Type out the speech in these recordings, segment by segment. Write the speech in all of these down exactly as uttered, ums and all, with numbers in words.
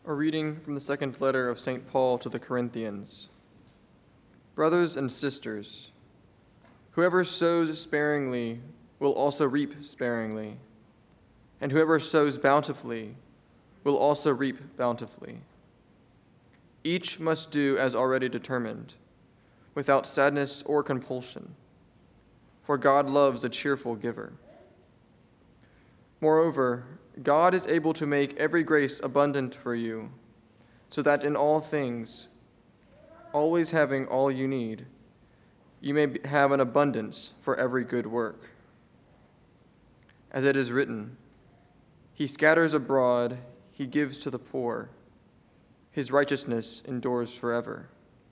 A reading from the second letter of Saint Paul to the Corinthians. Brothers and sisters, whoever sows sparingly will also reap sparingly, and whoever sows bountifully will also reap bountifully. Each must do as already determined, without sadness or compulsion, for God loves a cheerful giver. Moreover, God is able to make every grace abundant for you, so that in all things, always having all you need, you may have an abundance for every good work. As it is written, He scatters abroad, He gives to the poor. His righteousness endures forever.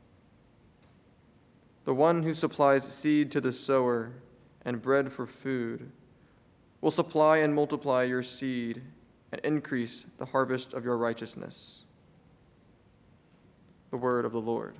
The one who supplies seed to the sower and bread for food will supply and multiply your seed and increase the harvest of your righteousness. The word of the Lord.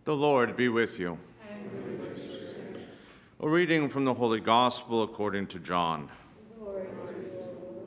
The Lord be with you. And with your spirit. A reading from the Holy Gospel according to John. Glory to you, Lord.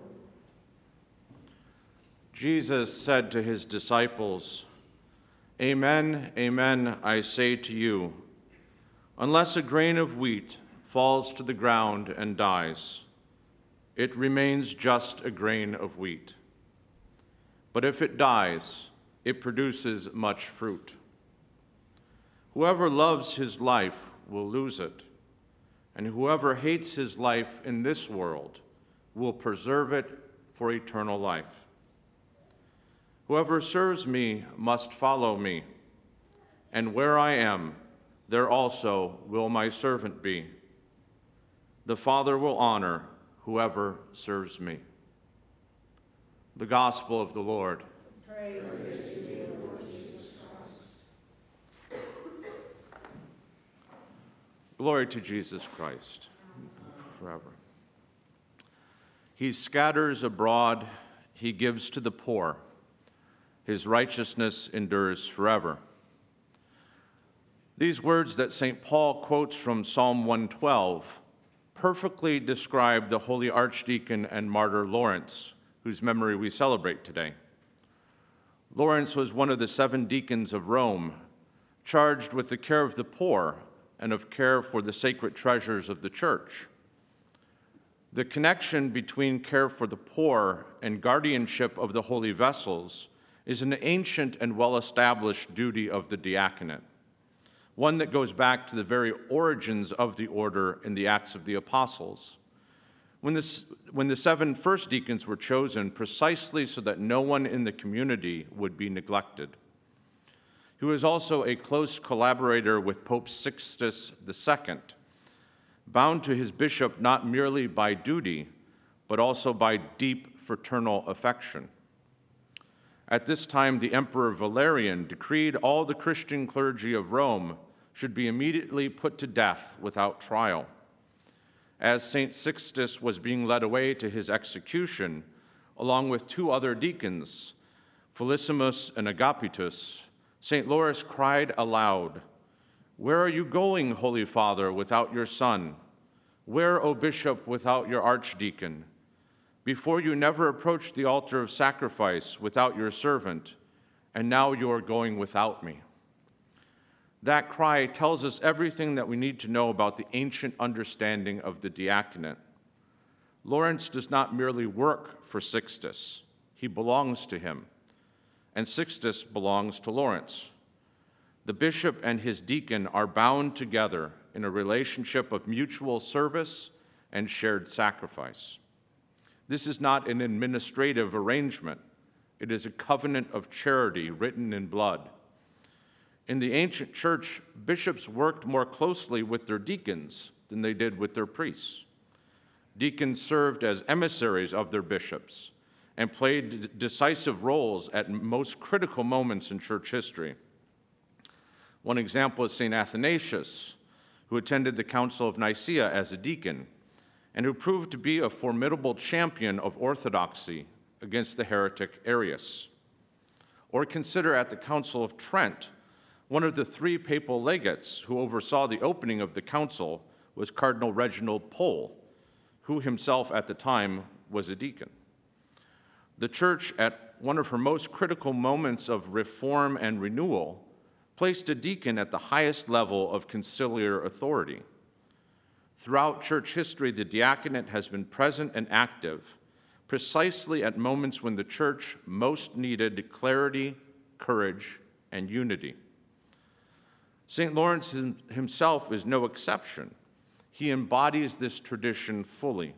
Jesus said to his disciples, "Amen, amen, I say to you, unless a grain of wheat falls to the ground and dies, it remains just a grain of wheat. But if it dies, it produces much fruit. Whoever loves his life will lose it, and whoever hates his life in this world will preserve it for eternal life. Whoever serves me must follow me, and where I am, there also will my servant be. The Father will honor whoever serves me." The Gospel of the Lord. Praise to you, Lord Jesus Christ. Glory to Jesus Christ forever. He scatters abroad, he gives to the poor. His righteousness endures forever. These words that Saint Paul quotes from Psalm one twelve perfectly describe the holy archdeacon and martyr Lawrence, whose memory we celebrate today. Lawrence was one of the seven deacons of Rome, charged with the care of the poor and of care for the sacred treasures of the church. The connection between care for the poor and guardianship of the holy vessels is an ancient and well-established duty of the diaconate, one that goes back to the very origins of the order in the Acts of the Apostles. When, this, when the seven first deacons were chosen precisely so that no one in the community would be neglected. He was also a close collaborator with Pope Sixtus the Second, bound to his bishop not merely by duty, but also by deep fraternal affection. At this time, the Emperor Valerian decreed all the Christian clergy of Rome should be immediately put to death without trial. As Saint Sixtus was being led away to his execution, along with two other deacons, Felicissimus and Agapitus, Saint Lawrence cried aloud, "Where are you going, Holy Father, without your son? Where, O Bishop, without your archdeacon? Before you never approached the altar of sacrifice without your servant, and now you are going without me." That cry tells us everything that we need to know about the ancient understanding of the diaconate. Lawrence does not merely work for Sixtus, he belongs to him, and Sixtus belongs to Lawrence. The bishop and his deacon are bound together in a relationship of mutual service and shared sacrifice. This is not an administrative arrangement. It is a covenant of charity written in blood. In the ancient church, bishops worked more closely with their deacons than they did with their priests. Deacons served as emissaries of their bishops and played decisive roles at most critical moments in church history. One example is Saint Athanasius, who attended the Council of Nicaea as a deacon and who proved to be a formidable champion of orthodoxy against the heretic Arius. Or consider at the Council of Trent, one of the three papal legates who oversaw the opening of the council was Cardinal Reginald Pole, who himself at the time was a deacon. The church, at one of her most critical moments of reform and renewal, placed a deacon at the highest level of conciliar authority. Throughout church history, the diaconate has been present and active, precisely at moments when the church most needed clarity, courage, and unity. Saint Lawrence himself is no exception. He embodies this tradition fully.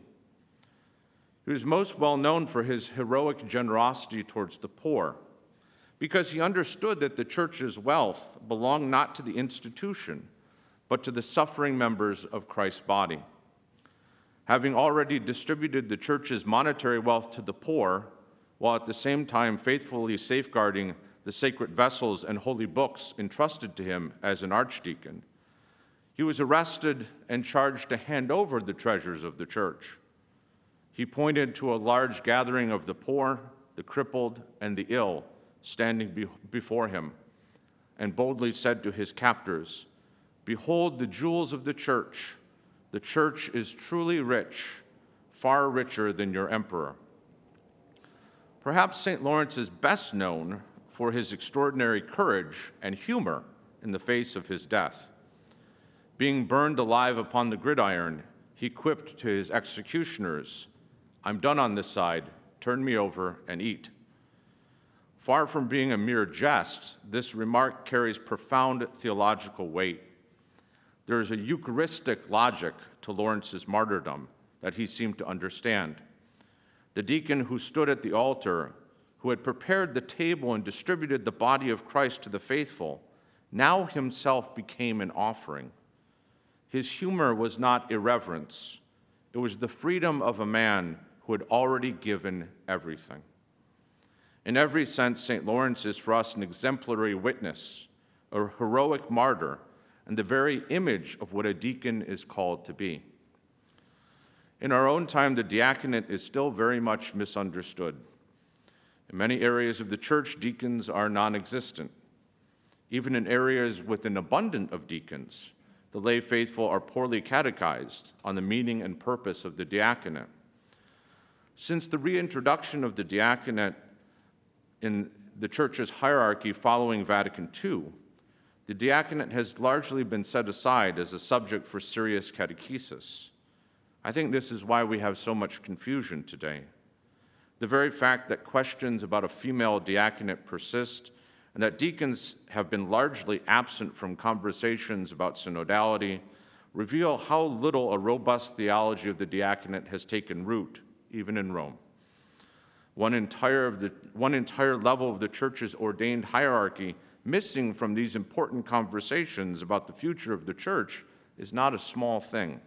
He was most well known for his heroic generosity towards the poor, because he understood that the church's wealth belonged not to the institution, but to the suffering members of Christ's body. Having already distributed the church's monetary wealth to the poor, while at the same time faithfully safeguarding the sacred vessels and holy books entrusted to him as an archdeacon, he was arrested and charged to hand over the treasures of the church. He pointed to a large gathering of the poor, the crippled, and the ill standing be- before him, and boldly said to his captors, "Behold the jewels of the church. The church is truly rich, far richer than your emperor." Perhaps Saint Lawrence is best known for his extraordinary courage and humor in the face of his death. Being burned alive upon the gridiron, he quipped to his executioners, "I'm done on this side, turn me over and eat." Far from being a mere jest, this remark carries profound theological weight. There is a Eucharistic logic to Lawrence's martyrdom that he seemed to understand. The deacon who stood at the altar, who had prepared the table and distributed the body of Christ to the faithful, now himself became an offering. His humor was not irreverence. It was the freedom of a man who had already given everything. In every sense, Saint Lawrence is for us an exemplary witness, a heroic martyr, and the very image of what a deacon is called to be. In our own time, the diaconate is still very much misunderstood. In many areas of the church, deacons are non-existent. Even in areas with an abundance of deacons, the lay faithful are poorly catechized on the meaning and purpose of the diaconate. Since the reintroduction of the diaconate in the church's hierarchy following Vatican Two, the diaconate has largely been set aside as a subject for serious catechesis. I think this is why we have so much confusion today. The very fact that questions about a female diaconate persist and that deacons have been largely absent from conversations about synodality reveal how little a robust theology of the diaconate has taken root, even in Rome. One entire, of the, one entire level of the church's ordained hierarchy missing from these important conversations about the future of the church is not a small thing.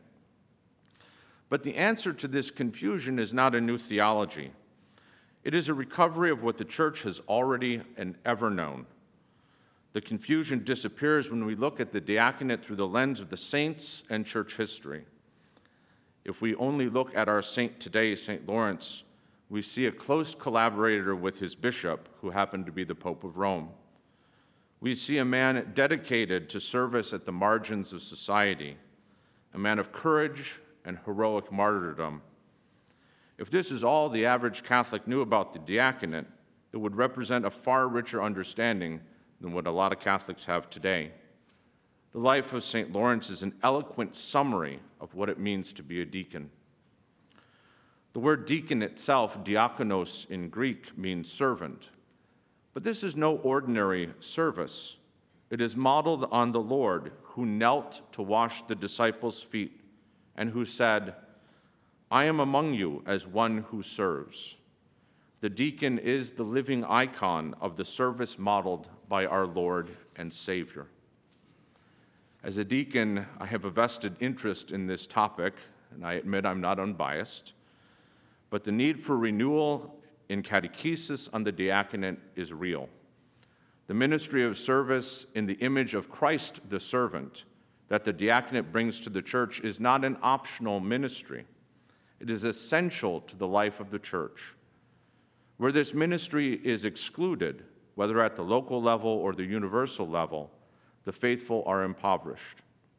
But the answer to this confusion is not a new theology. It is a recovery of what the church has already and ever known. The confusion disappears when we look at the diaconate through the lens of the saints and church history. If we only look at our saint today, Saint Lawrence, we see a close collaborator with his bishop, who happened to be the Pope of Rome. We see a man dedicated to service at the margins of society, a man of courage and heroic martyrdom. If this is all the average Catholic knew about the diaconate, it would represent a far richer understanding than what a lot of Catholics have today. The life of Saint Lawrence is an eloquent summary of what it means to be a deacon. The word deacon itself, diakonos in Greek, means servant. But this is no ordinary service. It is modeled on the Lord, who knelt to wash the disciples' feet and who said, "I am among you as one who serves." The deacon is the living icon of the service modeled by our Lord and Savior. As a deacon, I have a vested interest in this topic, and I admit I'm not unbiased, but the need for renewal in catechesis on the diaconate is real. The ministry of service in the image of Christ the servant that the diaconate brings to the church is not an optional ministry. It is essential to the life of the church. Where this ministry is excluded, whether at the local level or the universal level, the faithful are impoverished.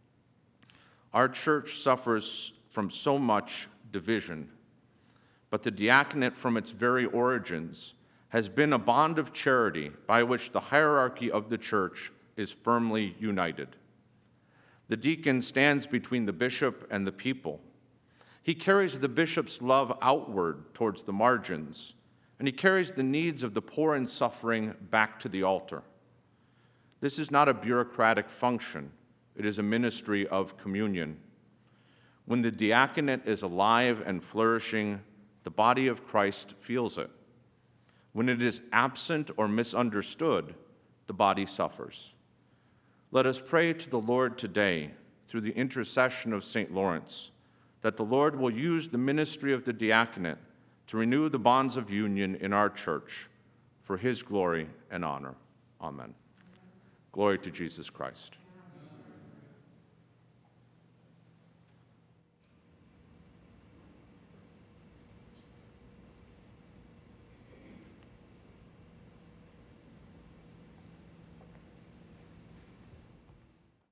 Our church suffers from so much division, but the diaconate from its very origins has been a bond of charity by which the hierarchy of the church is firmly united. The deacon stands between the bishop and the people. He carries the bishop's love outward towards the margins, and he carries the needs of the poor and suffering back to the altar. This is not a bureaucratic function. It is a ministry of communion. When the diaconate is alive and flourishing, the body of Christ feels it. When it is absent or misunderstood, the body suffers. Let us pray to the Lord today, through the intercession of Saint Lawrence, that the Lord will use the ministry of the diaconate to renew the bonds of union in our church for his glory and honor. Amen. Glory to Jesus Christ.